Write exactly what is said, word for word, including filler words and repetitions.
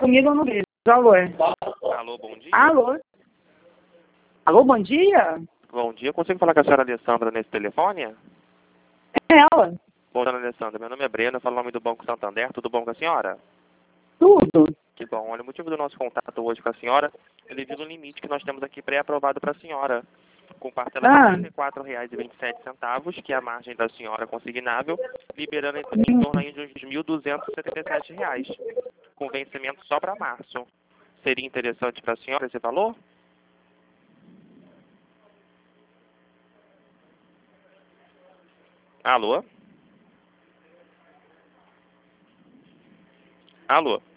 comigo eu não vejo. Alô? Alô, bom dia. Alô? Alô, bom dia? Bom dia, consigo falar com a senhora Alessandra nesse telefone? É ela. Bom, dona Alessandra, meu nome é Breno, eu falo o nome do Banco Santander, tudo bom com a senhora? Tudo. Que bom, olha, o motivo do nosso contato hoje com a senhora é devido ao limite que nós temos aqui pré-aprovado para a senhora, com parcela de Ah. trinta e quatro reais e vinte e sete centavos, que é a margem da senhora consignável, liberando em, em torno aí de uns mil duzentos e setenta e sete reais, com vencimento só para março. Seria interessante para a senhora esse valor? Alô? Alô?